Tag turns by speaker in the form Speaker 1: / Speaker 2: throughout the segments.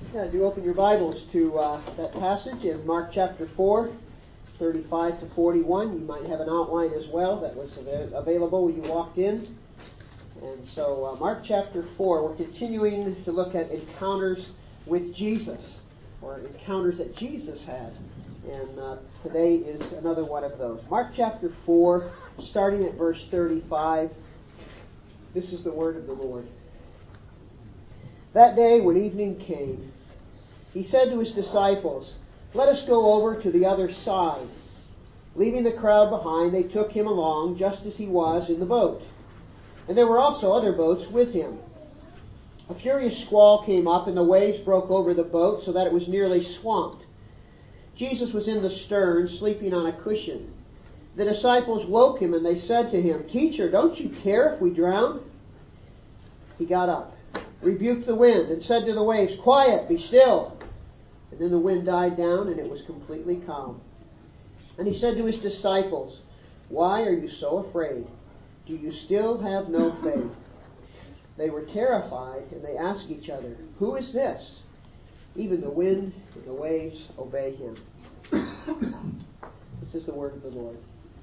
Speaker 1: Yeah, do open your Bibles to that passage in Mark chapter 4, 35 to 41. You might have an outline as well that was available when you walked in. And so Mark chapter 4, we're continuing to look at encounters with Jesus, or encounters that Jesus had. And today is another one of those. Mark chapter 4, starting at verse 35. This is the word of the Lord. That day when evening came, he said to his disciples, "Let us go over to the other side." Leaving the crowd behind, they took him along just as he was in the boat. And there were also other boats with him. A furious squall came up, and the waves broke over the boat so that it was nearly swamped. Jesus was in the stern, sleeping on a cushion. The disciples woke him, and they said to him, "Teacher, don't you care if we drown?" He got up, rebuked the wind, and said to the waves, "Quiet, be still." And then the wind died down, and it was completely calm. And he said to his disciples, "Why are you so afraid? Do you still have no faith?" They were terrified, and they asked each other, "Who is this? Even the wind and the waves obey him." This is the word of the Lord.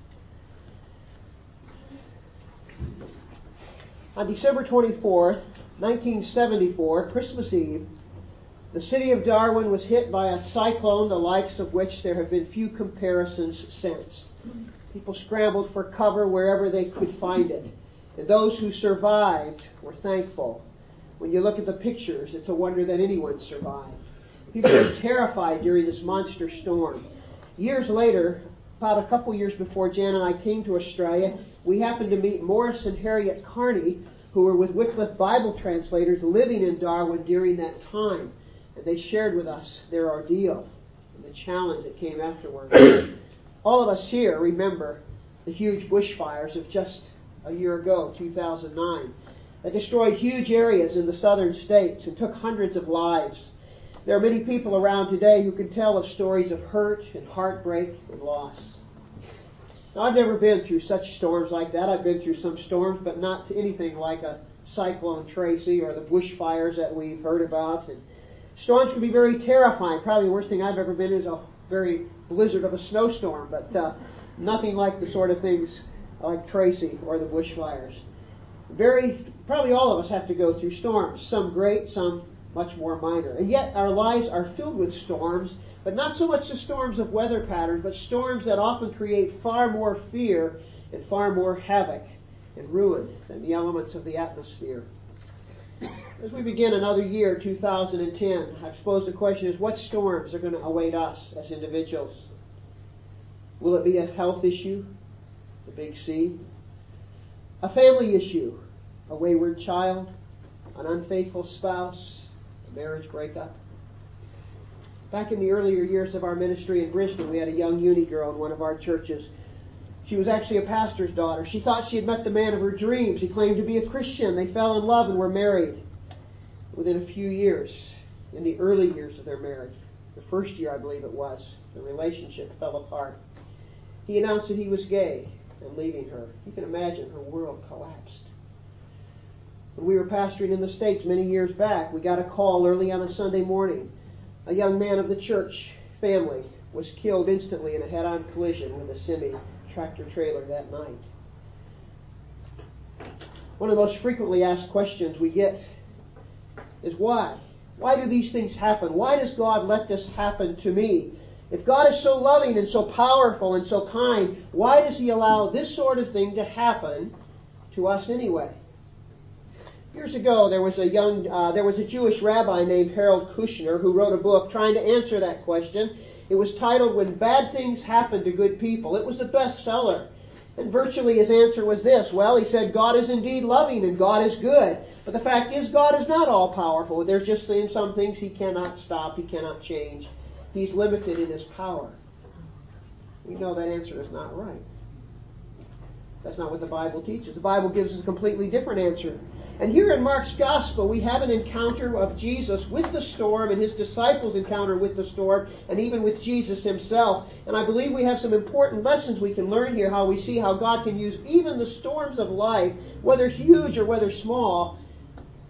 Speaker 1: On December 24th, 1974, Christmas Eve, the city of Darwin was hit by a cyclone the likes of which there have been few comparisons since. People scrambled for cover wherever they could find it. And those who survived were thankful. When you look at the pictures, it's a wonder that anyone survived. People were terrified during this monster storm. Years later, about a couple years before Jan and I came to Australia, we happened to meet Morris and Harriet Carney, who were with Wycliffe Bible translators living in Darwin during that time. And they shared with us their ordeal and the challenge that came afterward. All of us here remember the huge bushfires of just a year ago, 2009, that destroyed huge areas in the southern states and took hundreds of lives. There are many people around today who can tell of stories of hurt and heartbreak and loss. Now, I've never been through such storms like that. I've been through some storms, but not anything like a Cyclone Tracy or the bushfires that we've heard about. And storms can be very terrifying. Probably the worst thing I've ever been in is a very blizzard of a snowstorm, but nothing like the sort of things like Tracy or the bushfires. Probably all of us have to go through storms, some great, some much more minor. And yet our lives are filled with storms, but not so much the storms of weather patterns, but storms that often create far more fear and far more havoc and ruin than the elements of the atmosphere. As we begin another year, 2010, I suppose the question is, what storms are going to await us as individuals? Will it be a health issue, the big C? A family issue, a wayward child, an unfaithful spouse, a marriage breakup? Back in the earlier years of our ministry in Brisbane, we had a young uni girl in one of our churches. She was actually a pastor's daughter. She thought she had met the man of her dreams. He claimed to be a Christian. They fell in love and were married. Within a few years, in the early years of their marriage, the first year I believe it was, the relationship fell apart. He announced that he was gay and leaving her. You can imagine her world collapsed. When we were pastoring in the States many years back, we got a call early on a Sunday morning. A young man of the church family was killed instantly in a head-on collision with a semi-tractor trailer that night. One of the most frequently asked questions we get is why? Why do these things happen? Why does God let this happen to me? If God is so loving and so powerful and so kind, why does He allow this sort of thing to happen to us anyway? Years ago, there was a Jewish rabbi named Harold Kushner who wrote a book trying to answer that question. It was titled "When Bad Things Happen to Good People." It was a bestseller. And virtually his answer was this. Well, he said, God is indeed loving and God is good. But the fact is, God is not all-powerful. There's just some things He cannot stop, He cannot change. He's limited in His power. We know that answer is not right. That's not what the Bible teaches. The Bible gives us a completely different answer. And here in Mark's Gospel, we have an encounter of Jesus with the storm and His disciples' encounter with the storm and even with Jesus Himself. And I believe we have some important lessons we can learn here, how we see how God can use even the storms of life, whether huge or whether small,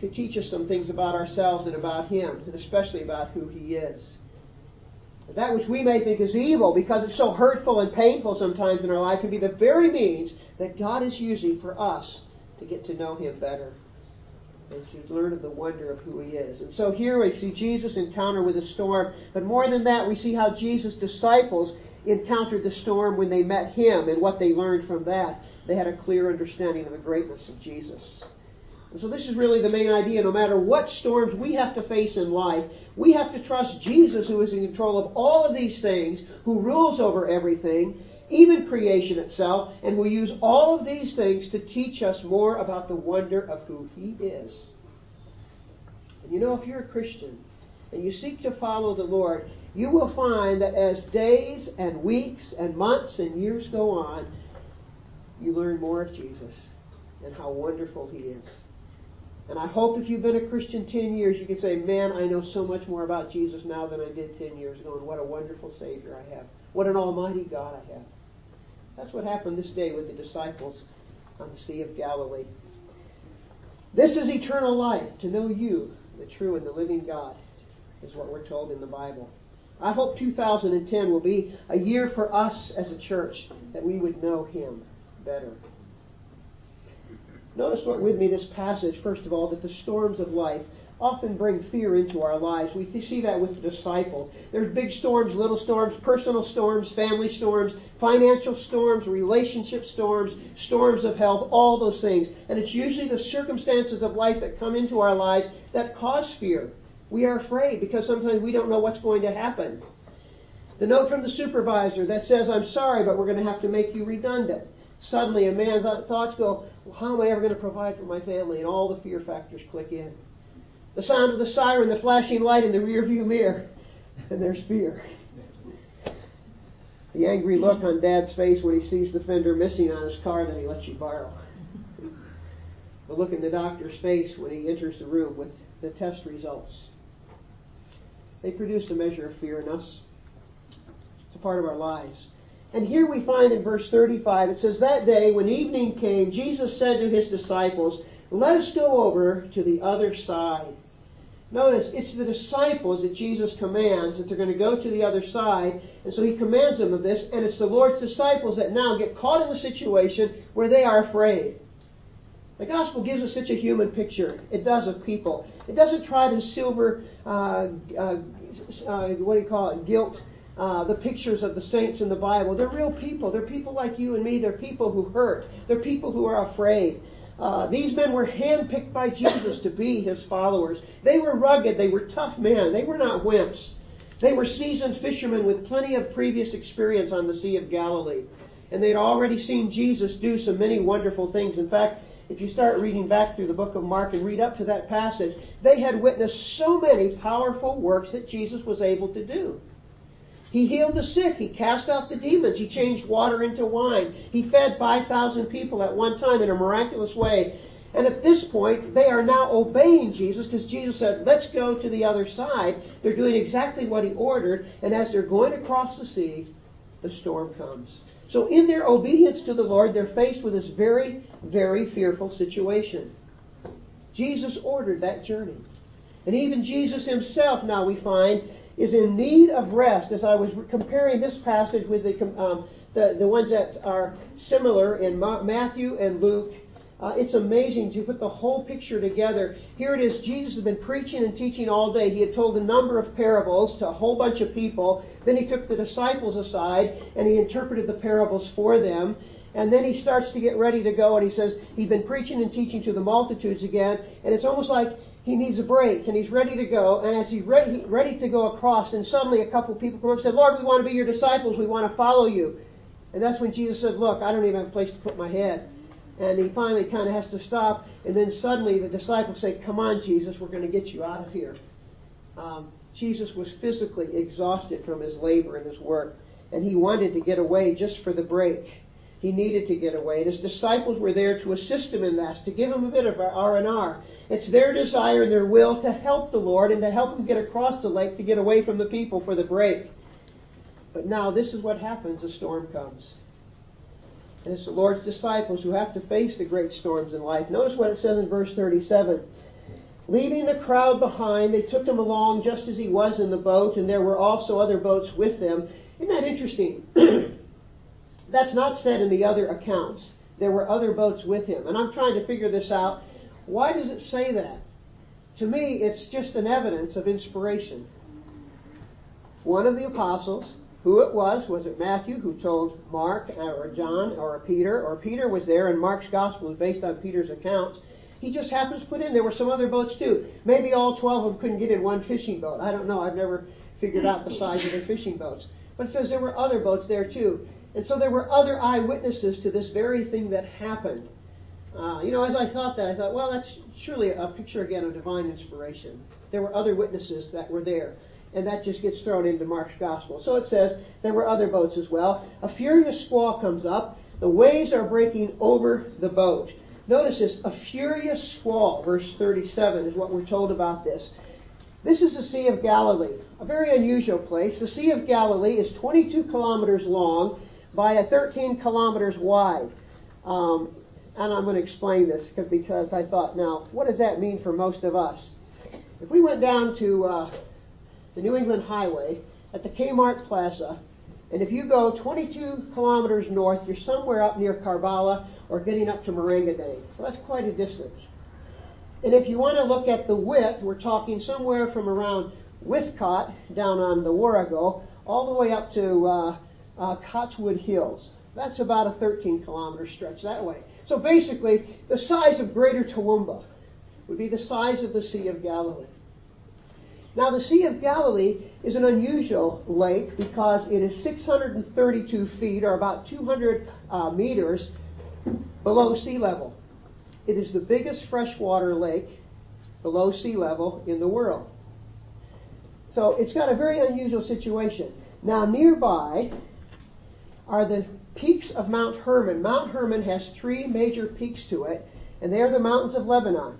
Speaker 1: to teach us some things about ourselves and about Him, and especially about who He is. That which we may think is evil, because it's so hurtful and painful sometimes in our life, can be the very means that God is using for us to get to know Him better and to learn of the wonder of who He is. And so here we see Jesus encounter with a storm, but more than that, we see how Jesus' disciples encountered the storm when they met Him and what they learned from that. They had a clear understanding of the greatness of Jesus. And so this is really the main idea. No matter what storms we have to face in life, we have to trust Jesus, who is in control of all of these things, who rules over everything, even creation itself, and will use all of these things to teach us more about the wonder of who He is. And you know, if you're a Christian and you seek to follow the Lord, you will find that as days and weeks and months and years go on, you learn more of Jesus and how wonderful He is. And I hope if you've been a Christian 10 years, you can say, man, I know so much more about Jesus now than I did 10 years ago, and what a wonderful Savior I have. What an almighty God I have. That's what happened this day with the disciples on the Sea of Galilee. This is eternal life, to know you, the true and the living God, is what we're told in the Bible. I hope 2010 will be a year for us as a church that we would know Him better. Notice with me this passage, first of all, that the storms of life often bring fear into our lives. We see that with the disciples. There's big storms, little storms, personal storms, family storms, financial storms, relationship storms, storms of health, all those things. And it's usually the circumstances of life that come into our lives that cause fear. We are afraid because sometimes we don't know what's going to happen. The note from the supervisor that says, I'm sorry, but we're going to have to make you redundant. Suddenly a man's thoughts go, well, how am I ever going to provide for my family? And all the fear factors click in. The sound of the siren, the flashing light in the rearview mirror, and there's fear. The angry look on Dad's face when he sees the fender missing on his car that he lets you borrow. The look in the doctor's face when he enters the room with the test results. They produce a measure of fear in us. It's a part of our lives. And here we find in verse 35, it says, that day when evening came, Jesus said to His disciples, let us go over to the other side. Notice, it's the disciples that Jesus commands that they're going to go to the other side. And so He commands them of this. And it's the Lord's disciples that now get caught in the situation where they are afraid. The gospel gives us such a human picture. It does of people. It doesn't try to guilt the pictures of the saints in the Bible. They're real people. They're people like you and me. They're people who hurt. They're people who are afraid. These men were handpicked by Jesus to be His followers. They were rugged. They were tough men. They were not wimps. They were seasoned fishermen with plenty of previous experience on the Sea of Galilee. And they'd already seen Jesus do so many wonderful things. In fact, if you start reading back through the book of Mark and read up to that passage, they had witnessed so many powerful works that Jesus was able to do. He healed the sick. He cast out the demons. He changed water into wine. He fed 5,000 people at one time in a miraculous way. And at this point, they are now obeying Jesus because Jesus said, let's go to the other side. They're doing exactly what He ordered. And as they're going across the sea, the storm comes. So in their obedience to the Lord, they're faced with this very, very fearful situation. Jesus ordered that journey. And even Jesus Himself, now we find, is in need of rest. As I was comparing this passage with the ones that are similar in Matthew and Luke, it's amazing to put the whole picture together. Here it is, Jesus has been preaching and teaching all day. He had told a number of parables to a whole bunch of people. Then He took the disciples aside and He interpreted the parables for them. And then He starts to get ready to go, and He says He's been preaching and teaching to the multitudes again, and it's almost like He needs a break, and He's ready to go. And as He's ready to go across, and suddenly a couple of people come up and said, Lord, we want to be Your disciples. We want to follow You. And that's when Jesus said, look, I don't even have a place to put my head. And He finally kind of has to stop. And then suddenly the disciples say, come on, Jesus, we're going to get You out of here. Jesus was physically exhausted from His labor and His work. And He wanted to get away just for the break. He needed to get away. And His disciples were there to assist Him in that, to give Him a bit of R&R. It's their desire and their will to help the Lord and to help Him get across the lake, to get away from the people for the break. But now this is what happens. A storm comes. And it's the Lord's disciples who have to face the great storms in life. Notice what it says in verse 37. Leaving the crowd behind, they took him along just as he was in the boat, and there were also other boats with them. Isn't that interesting? That's not said in the other accounts. There were other boats with him. And I'm trying to figure this out. Why does it say that? To me, it's just an evidence of inspiration. One of the apostles, who it was it Matthew who told Mark or John or Peter was there, and Mark's gospel is based on Peter's accounts. He just happens to put in there were some other boats too. Maybe all 12 of them couldn't get in one fishing boat. I don't know. I've never figured out the size of their fishing boats. But it says there were other boats there too. And so there were other eyewitnesses to this very thing that happened. As I thought that, I thought, well, that's surely a picture again of divine inspiration. There were other witnesses that were there. And that just gets thrown into Mark's gospel. So it says there were other boats as well. A furious squall comes up. The waves are breaking over the boat. Notice this, a furious squall, verse 37 is what we're told about this. This is the Sea of Galilee, a very unusual place. The Sea of Galilee is 22 kilometers long by 13 kilometers wide. And I'm going to explain this because I thought, now, what does that mean for most of us? If we went down to the New England Highway at the Kmart Plaza, and if you go 22 kilometers north, you're somewhere up near Carbala or getting up to Marangadang. So that's quite a distance. And if you want to look at the width, we're talking somewhere from around Withcott down on the Warrego all the way up to Cotswood Hills. That's about a 13 kilometer stretch that way. So basically, the size of Greater Toowoomba would be the size of the Sea of Galilee. Now, the Sea of Galilee is an unusual lake because it is 632 feet, or about 200 meters, below sea level. It is the biggest freshwater lake below sea level in the world. So it's got a very unusual situation. Now, nearby are the peaks of Mount Hermon. Mount Hermon has 3 major peaks to it, and they are the mountains of Lebanon.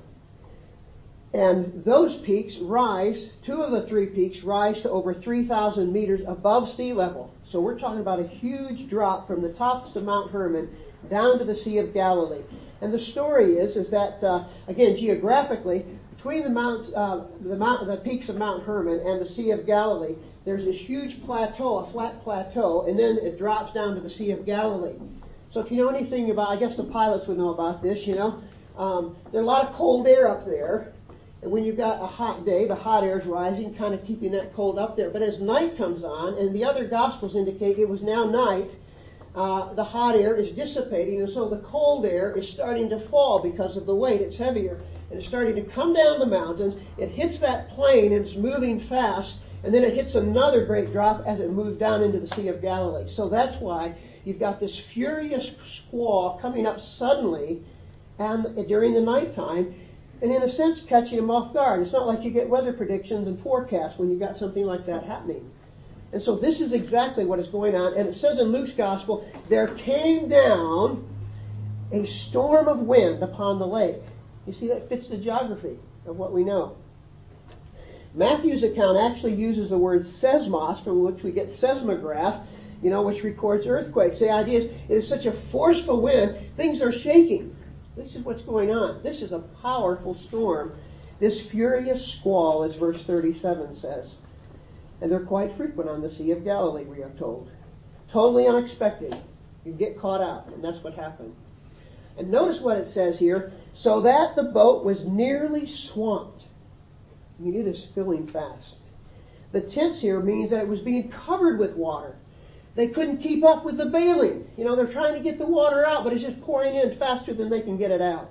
Speaker 1: And those peaks rise, 2 of the 3 peaks rise to over 3,000 meters above sea level. So we're talking about a huge drop from the tops of Mount Hermon down to the Sea of Galilee. And the story is that, again, geographically, between the peaks of Mount Hermon and the Sea of Galilee, there's this huge plateau, a flat plateau, and then it drops down to the Sea of Galilee. So if you know anything about, I guess the pilots would know about this, there's a lot of cold air up there. And when you've got a hot day, the hot air is rising, kind of keeping that cold up there. But as night comes on, and the other Gospels indicate it was now night, the hot air is dissipating, and so the cold air is starting to fall because of the weight. It's heavier, and it's starting to come down the mountains. It hits that plain, and it's moving fast, and then it hits another great drop as it moves down into the Sea of Galilee. So that's why you've got this furious squall coming up suddenly and during the nighttime, and in a sense catching them off guard. It's not like you get weather predictions and forecasts when you've got something like that happening. And so this is exactly what is going on. And it says in Luke's Gospel, there came down a storm of wind upon the lake. You see, that fits the geography of what we know. Matthew's account actually uses the word seismos, from which we get seismograph, which records earthquakes. The idea is it is such a forceful wind, things are shaking. This is what's going on. This is a powerful storm. This furious squall, as verse 37 says. And they're quite frequent on the Sea of Galilee, we are told. Totally unexpected. You get caught out, and that's what happened. And notice what it says here. So that the boat was nearly swamped. I mean, it is filling fast. The tense here means that it was being covered with water. They couldn't keep up with the bailing. They're trying to get the water out, but it's just pouring in faster than they can get it out.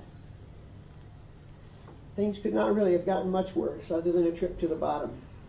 Speaker 1: Things could not really have gotten much worse other than a trip to the bottom.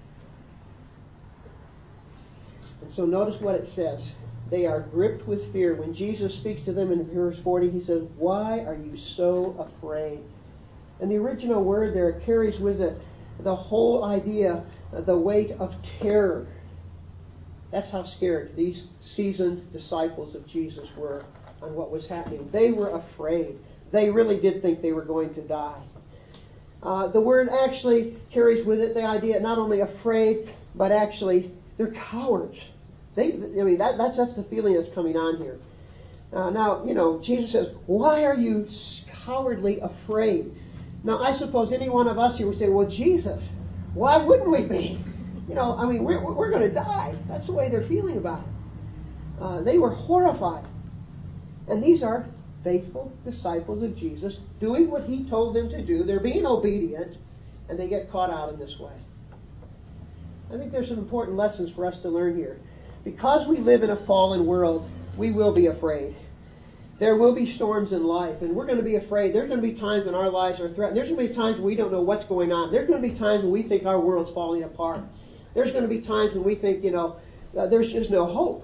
Speaker 1: And so notice what it says. They are gripped with fear. When Jesus speaks to them in verse 40, he says, "Why are you so afraid?" And the original word there carries with it the whole idea, the weight of terror. That's how scared these seasoned disciples of Jesus were on what was happening. They were afraid. They really did think they were going to die. The word actually carries with it the idea not only afraid, but actually they're cowards. That's the feeling that's coming on here. Now, Jesus says, "Why are you cowardly afraid?" Now, I suppose any one of us here would say, well, Jesus, why wouldn't we be? We're going to die. That's the way they're feeling about it. They were horrified. And these are faithful disciples of Jesus doing what He told them to do. They're being obedient, and they get caught out in this way. I think there's some important lessons for us to learn here. Because we live in a fallen world, we will be afraid. There will be storms in life, and we're going to be afraid. There's going to be times when our lives are threatened. There's going to be times when we don't know what's going on. There's going to be times when we think our world's falling apart. There's going to be times when we think, there's just no hope.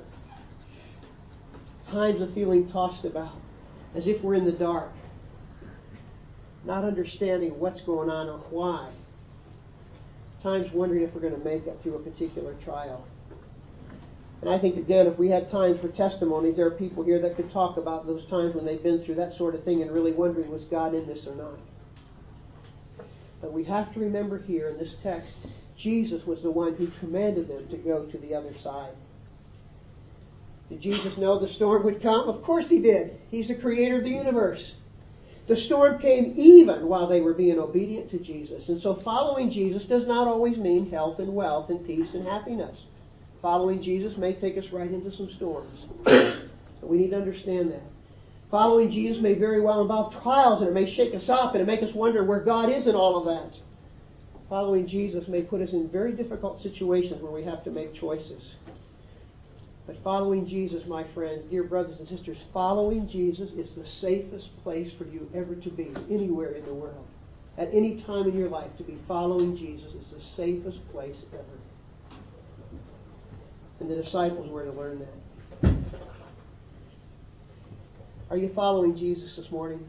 Speaker 1: Times of feeling tossed about, as if we're in the dark, not understanding what's going on or why. Times wondering if we're going to make it through a particular trial. And I think, again, if we had time for testimonies, there are people here that could talk about those times when they've been through that sort of thing and really wondering, was God in this or not? But we have to remember here in this text, Jesus was the one who commanded them to go to the other side. Did Jesus know the storm would come? Of course He did. He's the creator of the universe. The storm came even while they were being obedient to Jesus. And so following Jesus does not always mean health and wealth and peace and happiness. Following Jesus may take us right into some storms. So we need to understand that. Following Jesus may very well involve trials, and it may shake us up, and it make us wonder where God is in all of that. Following Jesus may put us in very difficult situations where we have to make choices. But following Jesus, my friends, dear brothers and sisters, following Jesus is the safest place for you ever to be, anywhere in the world. At any time in your life, to be following Jesus is the safest place ever. And the disciples were to learn that. Are you following Jesus this morning?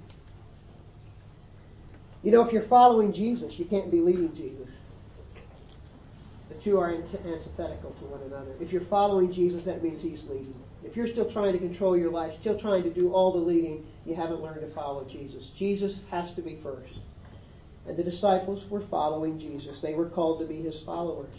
Speaker 1: If you're following Jesus, you can't be leading Jesus. The two are antithetical to one another. If you're following Jesus, that means He's leading. If you're still trying to control your life, still trying to do all the leading, you haven't learned to follow Jesus. Jesus has to be first. And the disciples were following Jesus. They were called to be His followers.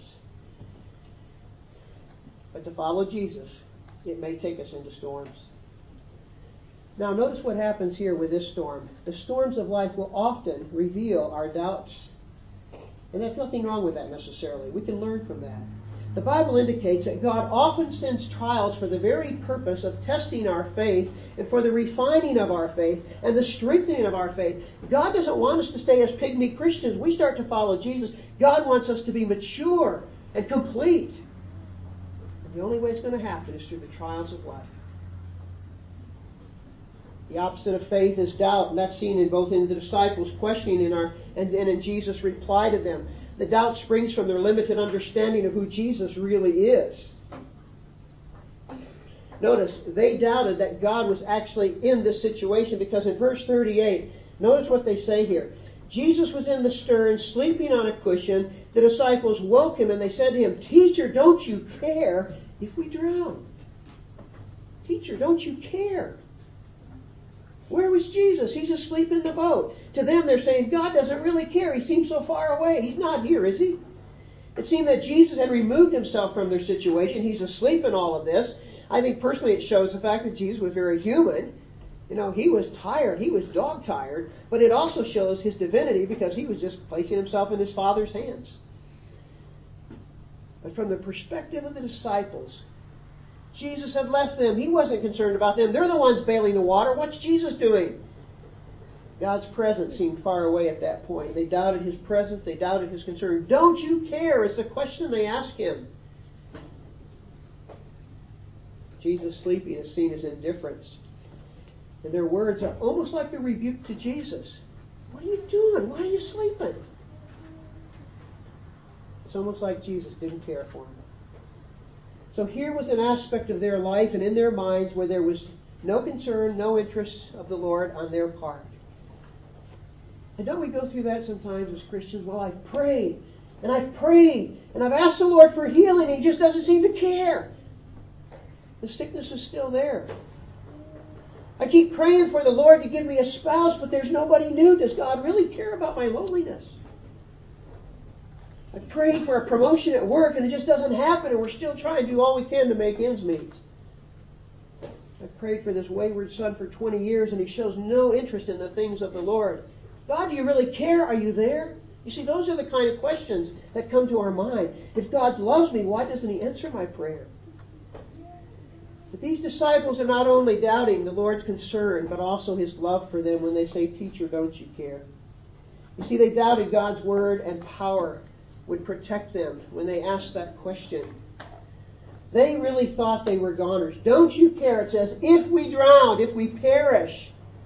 Speaker 1: But to follow Jesus, it may take us into storms. Now, notice what happens here with this storm. The storms of life will often reveal our doubts. And there's nothing wrong with that necessarily. We can learn from that. The Bible indicates that God often sends trials for the very purpose of testing our faith and for the refining of our faith and the strengthening of our faith. God doesn't want us to stay as pygmy Christians. We start to follow Jesus. God wants us to be mature and complete. And the only way it's going to happen is through the trials of life. The opposite of faith is doubt, and that's seen in both in the disciples' questioning and in Jesus' reply to them. The doubt springs from their limited understanding of who Jesus really is. Notice, they doubted that God was actually in this situation because in verse 38, notice what they say here. Jesus was in the stern, sleeping on a cushion. The disciples woke Him and they said to Him, "Teacher, don't you care if we drown?" Teacher, don't you care? Where was Jesus? He's asleep in the boat. To them, they're saying, God doesn't really care. He seems so far away. He's not here, is He? It seemed that Jesus had removed Himself from their situation. He's asleep in all of this. I think personally it shows the fact that Jesus was very human. He was tired. He was dog-tired. But it also shows His divinity because He was just placing Himself in His Father's hands. But from the perspective of the disciples, Jesus had left them. He wasn't concerned about them. They're the ones bailing the water. What's Jesus doing? God's presence seemed far away at that point. They doubted His presence. They doubted His concern. Don't you care? Is the question they ask Him. Jesus sleeping is seen as indifference. And their words are almost like a rebuke to Jesus. What are you doing? Why are you sleeping? It's almost like Jesus didn't care for them. So here was an aspect of their life and in their minds where there was no concern, no interest of the Lord on their part. And don't we go through that sometimes as Christians? Well, I've prayed, and I've prayed, and I've asked the Lord for healing, and He just doesn't seem to care. The sickness is still there. I keep praying for the Lord to give me a spouse, but there's nobody new. Does God really care about my loneliness? I prayed for a promotion at work and it just doesn't happen, and we're still trying to do all we can to make ends meet. I prayed for this wayward son for 20 years and he shows no interest in the things of the Lord. God, do you really care? Are you there? You see, those are the kind of questions that come to our mind. If God loves me, why doesn't He answer my prayer? But these disciples are not only doubting the Lord's concern, but also His love for them when they say, Teacher, don't you care? You see, they doubted God's word and power would protect them when they asked that question. They really thought they were goners. Don't you care? It says, if we drown, if we perish.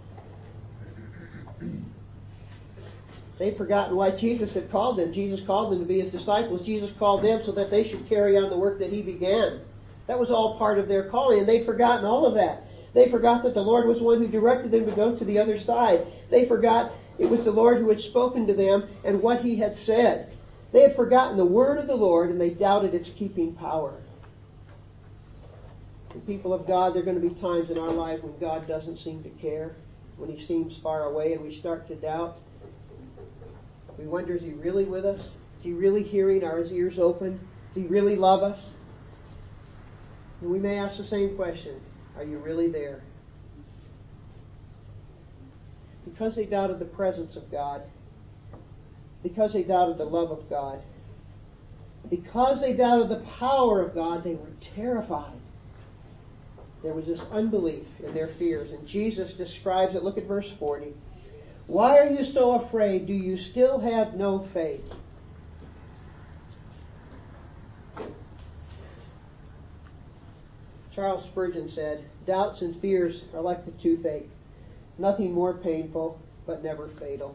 Speaker 1: They'd forgotten why Jesus had called them. Jesus called them to be His disciples. Jesus called them so that they should carry on the work that He began. That was all part of their calling, and they'd forgotten all of that. They forgot that the Lord was the one who directed them to go to the other side. They forgot it was the Lord who had spoken to them and what He had said. They had forgotten the word of the Lord, and they doubted its keeping power. And people of God, there are going to be times in our life when God doesn't seem to care, when He seems far away, and we start to doubt. We wonder, is He really with us? Is He really hearing? Are His ears open? Does He really love us? And we may ask the same question. Are you really there? Because they doubted the presence of God, because they doubted the love of God, because they doubted the power of God, they were terrified. There was this unbelief in their fears. And Jesus describes it. Look at verse 40. Why are you so afraid? Do you still have no faith? Charles Spurgeon said, doubts and fears are like the toothache. Nothing more painful, but never fatal.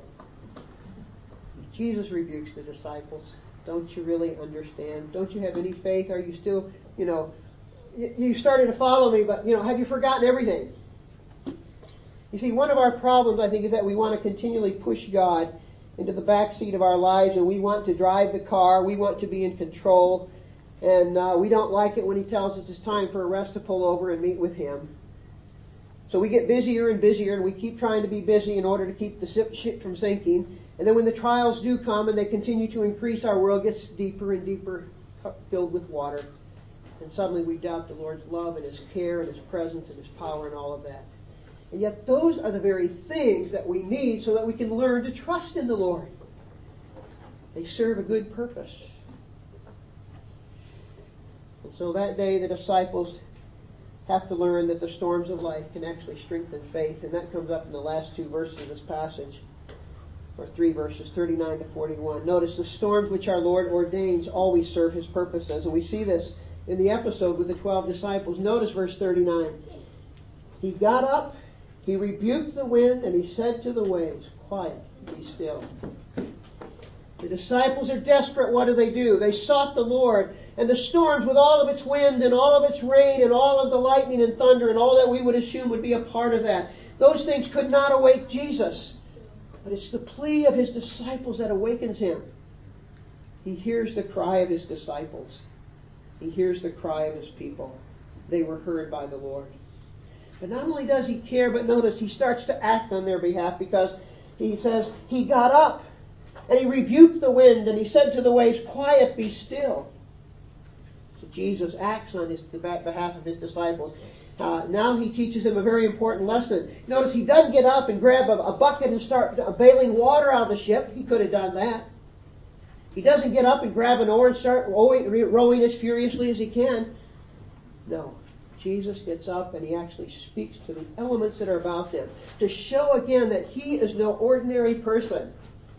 Speaker 1: Jesus rebukes the disciples. Don't you really understand? Don't you have any faith? Are you still, you started to follow me, but, have you forgotten everything? You see, one of our problems, I think, is that we want to continually push God into the back seat of our lives, and we want to drive the car. We want to be in control, and we don't like it when He tells us it's time for a rest to pull over and meet with Him. So we get busier and busier, and we keep trying to be busy in order to keep the ship from sinking. And then when the trials do come and they continue to increase, our world gets deeper and deeper filled with water. And suddenly we doubt the Lord's love and His care and His presence and His power and all of that. And yet those are the very things that we need so that we can learn to trust in the Lord. They serve a good purpose. And so that day the disciples have to learn that the storms of life can actually strengthen faith. And that comes up in the last two verses of this passage. Or 3 verses, 39 to 41. Notice the storms which our Lord ordains always serve His purposes. And we see this in the episode with the 12 disciples. Notice verse 39. He got up, He rebuked the wind, and He said to the waves, quiet, be still. The disciples are desperate. What do? They sought the Lord. And the storms with all of its wind and all of its rain and all of the lightning and thunder and all that we would assume would be a part of that. Those things could not awake Jesus. But it's the plea of His disciples that awakens Him. He hears the cry of His disciples. He hears the cry of His people. They were heard by the Lord. But not only does He care, but notice He starts to act on their behalf, because He says, He got up and He rebuked the wind and He said to the waves, quiet, be still. So Jesus acts on behalf of His disciples. Now He teaches them a very important lesson. Notice He doesn't get up and grab a bucket and start bailing water out of the ship. He could have done that. He doesn't get up and grab an oar and start rowing as furiously as He can. No. Jesus gets up and He actually speaks to the elements that are about them to show again that He is no ordinary person.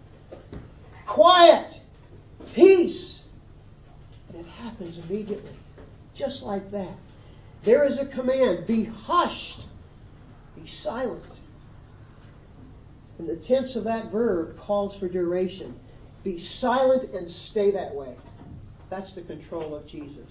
Speaker 1: Quiet! Peace! And it happens immediately. Just like that. There is a command, be hushed, be silent. And the tense of that verb calls for duration. Be silent and stay that way. That's the control of Jesus.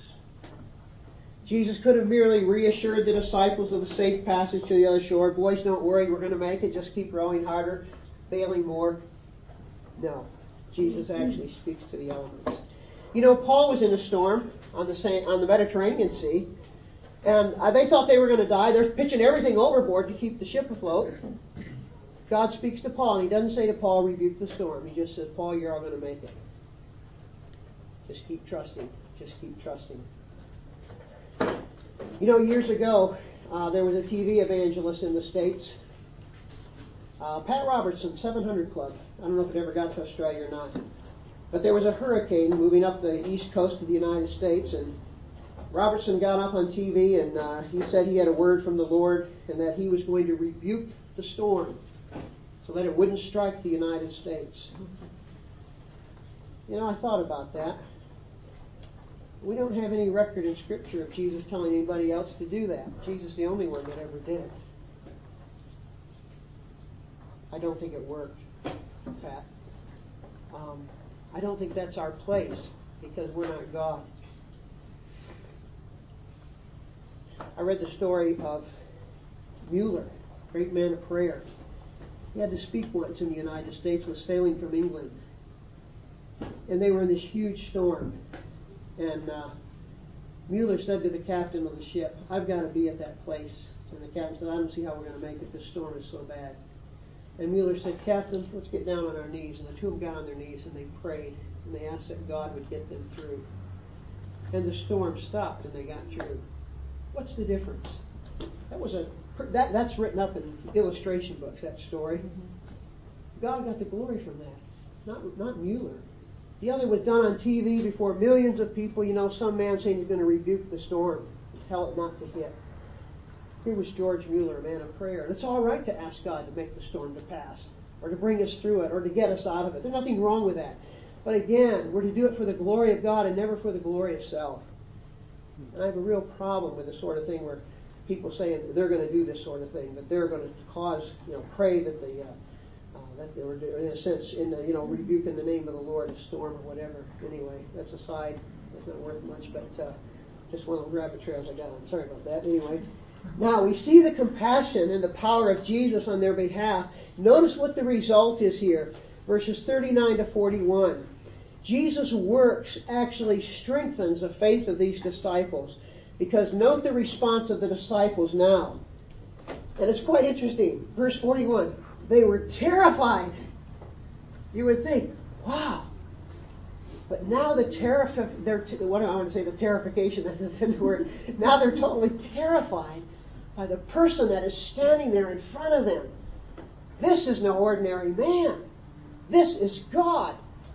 Speaker 1: Jesus could have merely reassured the disciples of a safe passage to the other shore. Boys, don't worry, we're going to make it. Just keep rowing harder, bailing more. No. Jesus actually speaks to the elements. Paul was in a storm on the Mediterranean Sea. And they thought they were going to die. They're pitching everything overboard to keep the ship afloat. God speaks to Paul, and He doesn't say to Paul, rebuke the storm. He just says, Paul, you're all going to make it. Just keep trusting. Just keep trusting. Years ago, there was a TV evangelist in the States. Pat Robertson, 700 Club. I don't know if it ever got to Australia or not. But there was a hurricane moving up the east coast of the United States, and Robertson got up on TV and he said he had a word from the Lord and that he was going to rebuke the storm so that it wouldn't strike the United States. You know, I thought about that. We don't have any record in Scripture of Jesus telling anybody else to do that. Jesus is the only one that ever did. I don't think it worked, Pat. I don't think that's our place because we're not God. I read the story of Mueller, great man of prayer. He had to speak once in the United States, was sailing from England. And they were in this huge storm. And Mueller said to the captain of the ship, "I've got to be at that place." And the captain said, "I don't see how we're going to make it. This storm is so bad." And Mueller said, "Captain, let's get down on our knees." And the two of them got on their knees and they prayed. And they asked that God would get them through. And the storm stopped and they got through. What's the difference? That's written up in illustration books, that story. God got the glory from that, not Mueller. The other was done on TV before millions of people. You know, some man saying he's going to rebuke the storm, tell it not to hit. Here was George Mueller, a man of prayer. And it's all right to ask God to make the storm to pass, or to bring us through it, or to get us out of it. There's nothing wrong with that. But again, we're to do it for the glory of God and never for the glory of self. And I have a real problem with the sort of thing where people say they're going to do this sort of thing, that they're going to cause, pray that that they were, in a sense, rebuking the name of the Lord, a storm or whatever. Anyway, that's a side. That's not worth much, but just one of the rabbit trails I got on. Sorry about that. Anyway, now we see the compassion and the power of Jesus on their behalf. Notice what the result is here, verses 39 to 41. Jesus' works actually strengthens the faith of these disciples. Because note the response of the disciples now. And it's quite interesting. Verse 41. They were terrified. You would think, wow. But now the terrification, that's the word. Now they're totally terrified by the person that is standing there in front of them. This is no ordinary man. This is God.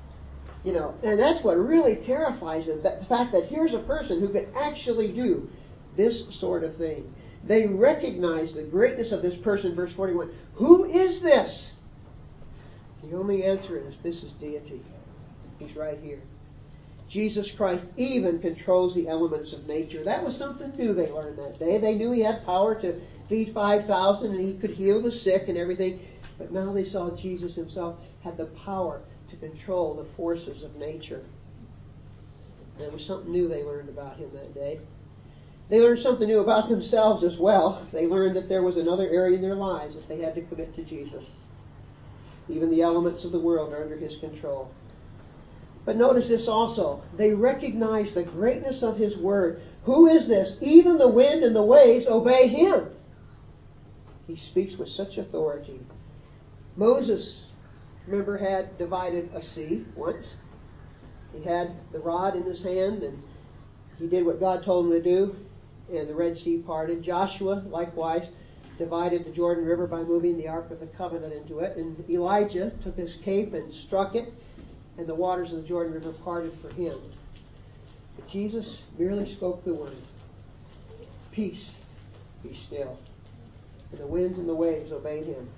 Speaker 1: And that's what really terrifies them. The fact that here's a person who can actually do this sort of thing. They recognize the greatness of this person, verse 41. Who is this? The only answer is, this is deity. He's right here. Jesus Christ even controls the elements of nature. That was something new they learned that day. They knew He had power to feed 5,000 and He could heal the sick and everything. But now they saw Jesus Himself had the power to control the forces of nature. There was something new they learned about Him that day. They learned something new about themselves as well. They learned that there was another area in their lives that they had to commit to Jesus. Even the elements of the world are under His control. But notice this also. They recognize the greatness of His Word. Who is this? Even the wind and the waves obey Him. He speaks with such authority. Moses, remember, had divided a sea once. He had the rod in his hand and he did what God told him to do, and the Red Sea parted. Joshua, likewise, divided the Jordan River by moving the Ark of the Covenant into it. And Elijah took his cape and struck it, and the waters of the Jordan River parted for him. But Jesus merely spoke the word. Peace, be still. And the winds and the waves obeyed Him.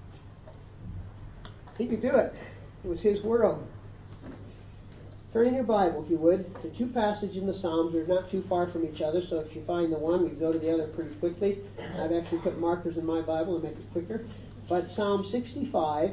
Speaker 1: He could do it. It was His world. Turn in your Bible, if you would, to two passages in the Psalms. They're not too far from each other, so if you find the one, we go to the other pretty quickly. I've actually put markers in my Bible to make it quicker. But Psalm 65,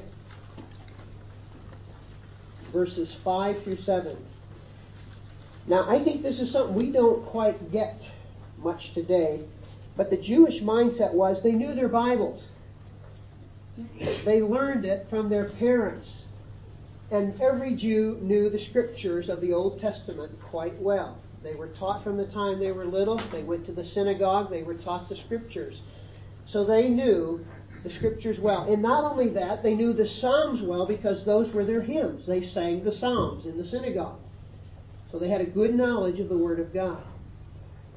Speaker 1: verses 5 through 7. Now, I think this is something we don't quite get much today, but the Jewish mindset was they knew their Bibles. They learned it from their parents. And every Jew knew the Scriptures of the Old Testament quite well. They were taught from the time they were little. They went to the synagogue. They were taught the Scriptures. So they knew the Scriptures well. And not only that, they knew the Psalms well because those were their hymns. They sang the Psalms in the synagogue. So they had a good knowledge of the Word of God.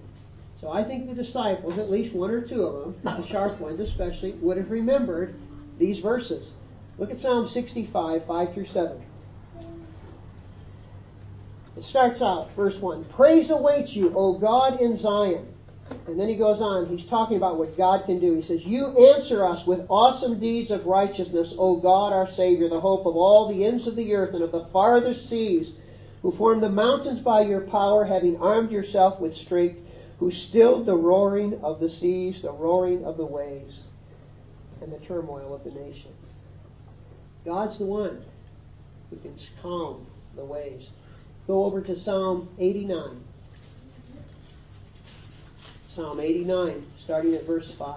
Speaker 1: So I think the disciples, at least one or two of them, the sharp ones especially, would have remembered these verses. Look at Psalm 65, 5 through 7. It starts out, verse 1, "Praise awaits you, O God, in Zion." And then he goes on, he's talking about what God can do. He says, "You answer us with awesome deeds of righteousness, O God, our Savior, the hope of all the ends of the earth and of the farthest seas, who formed the mountains by your power, having armed yourself with strength, who stilled the roaring of the seas, the roaring of the waves, and the turmoil of the nations." God's the one who can calm the waves. Go over to Psalm 89. Psalm 89, starting at verse 5.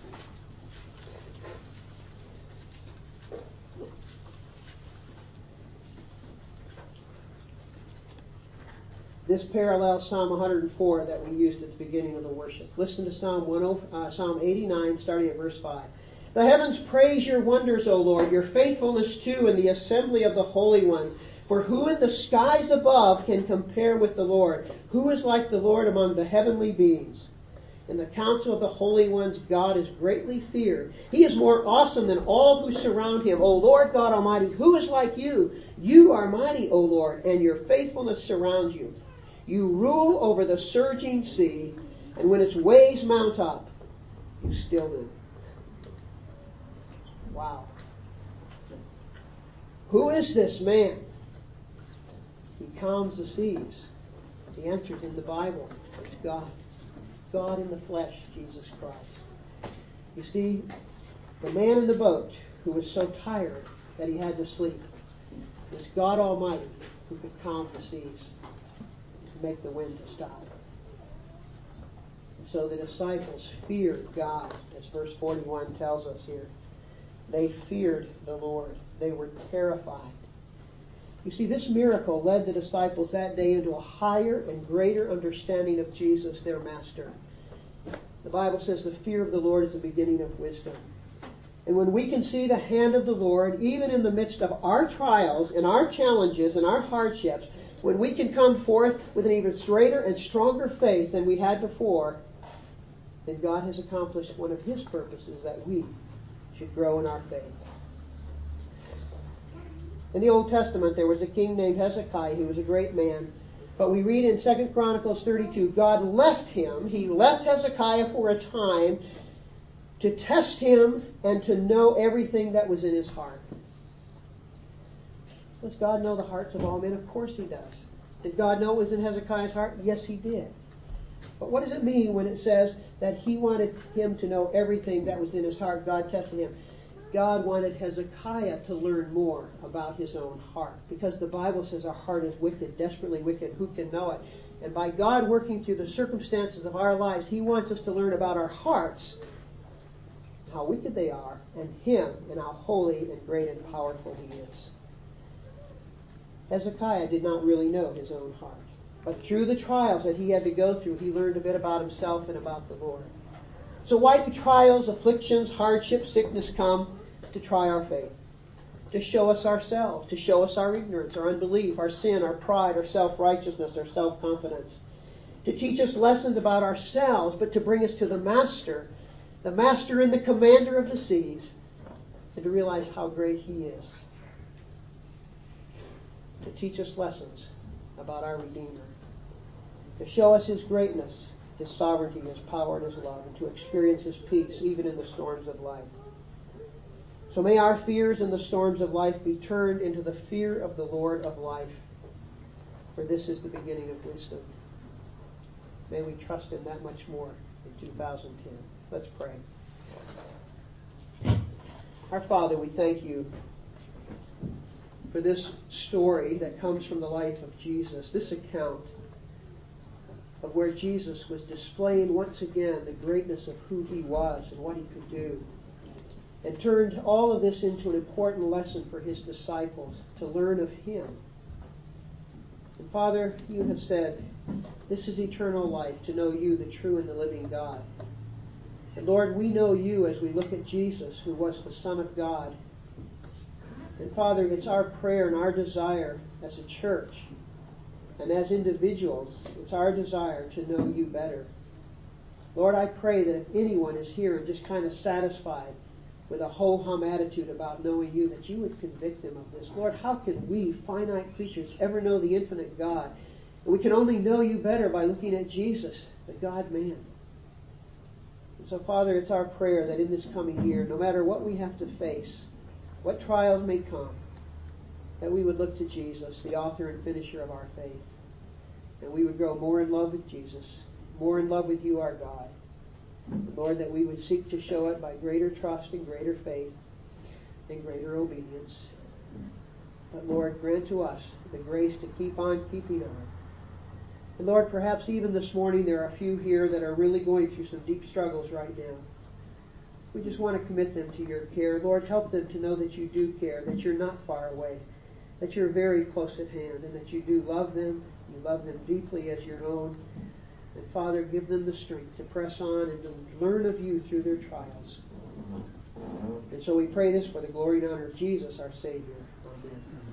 Speaker 1: This parallels Psalm 104 that we used at the beginning of the worship. Listen to Psalm 89, starting at verse 5. "The heavens praise your wonders, O Lord, your faithfulness too in the assembly of the holy ones. For who in the skies above can compare with the Lord? Who is like the Lord among the heavenly beings? In the council of the holy ones, God is greatly feared. He is more awesome than all who surround him. O Lord God Almighty, who is like you? You are mighty, O Lord, and your faithfulness surrounds you. You rule over the surging sea, and when its waves mount up, you still them." Wow. Who is this man? He calms the seas. The answer's in the Bible. It's God. God in the flesh, Jesus Christ. You see, the man in the boat who was so tired that he had to sleep was God Almighty who could calm the seas, make the wind to stop. And so the disciples feared God, as verse 41 tells us here. They feared the Lord. They were terrified. You see, this miracle led the disciples that day into a higher and greater understanding of Jesus, their Master. The Bible says the fear of the Lord is the beginning of wisdom. And when we can see the hand of the Lord, even in the midst of our trials and our challenges and our hardships, when we can come forth with an even greater and stronger faith than we had before, then God has accomplished one of His purposes, that we should grow in our faith. In the Old Testament, there was a king named Hezekiah. He was a great man. But we read in 2 Chronicles 32, God left him. He left Hezekiah for a time to test him and to know everything that was in his heart. Does God know the hearts of all men? Of course He does. Did God know what was in Hezekiah's heart? Yes, He did. But what does it mean when it says that He wanted him to know everything that was in his heart? God tested him. God wanted Hezekiah to learn more about his own heart. Because the Bible says our heart is wicked, desperately wicked. Who can know it? And by God working through the circumstances of our lives, He wants us to learn about our hearts, how wicked they are, and Him, and how holy and great and powerful He is. Hezekiah did not really know his own heart. But through the trials that he had to go through, he learned a bit about himself and about the Lord. So why do trials, afflictions, hardship, sickness come? To try our faith. To show us ourselves. To show us our ignorance, our unbelief, our sin, our pride, our self-righteousness, our self-confidence. To teach us lessons about ourselves, but to bring us to the Master and the Commander of the seas, and to realize how great He is. To teach us lessons about our Redeemer. To show us His greatness, His sovereignty, His power, and His love, and to experience His peace even in the storms of life. So may our fears in the storms of life be turned into the fear of the Lord of life, for this is the beginning of wisdom. May we trust Him that much more in 2010. Let's pray. Our Father, we thank You for this story that comes from the life of Jesus, this account of where Jesus was displaying once again the greatness of who He was and what He could do, and turned all of this into an important lesson for His disciples to learn of Him. And Father, You have said, this is eternal life, to know You, the true and the living God. And Lord, we know You as we look at Jesus, who was the Son of God. And Father, it's our prayer and our desire as a church and as individuals, it's our desire to know You better. Lord, I pray that if anyone is here and just kind of satisfied with a ho-hum attitude about knowing you, that you would convict them of this. Lord, how can we, finite creatures, ever know the infinite God? And we can only know you better by looking at Jesus, the God-man. And so, Father, it's our prayer that in this coming year, no matter what we have to face, what trials may come, that we would look to Jesus, the author and finisher of our faith. And we would grow more in love with Jesus, more in love with you, our God. And Lord, that we would seek to show it by greater trust and greater faith and greater obedience. But Lord, grant to us the grace to keep on keeping on. And Lord, perhaps even this morning there are a few here that are really going through some deep struggles right now. We just want to commit them to your care. Lord, help them to know that you do care, that you're not far away, that you're very close at hand, and that you do love them. You love them deeply as your own. And Father, give them the strength to press on and to learn of you through their trials. And so we pray this for the glory and honor of Jesus, our Savior. Amen.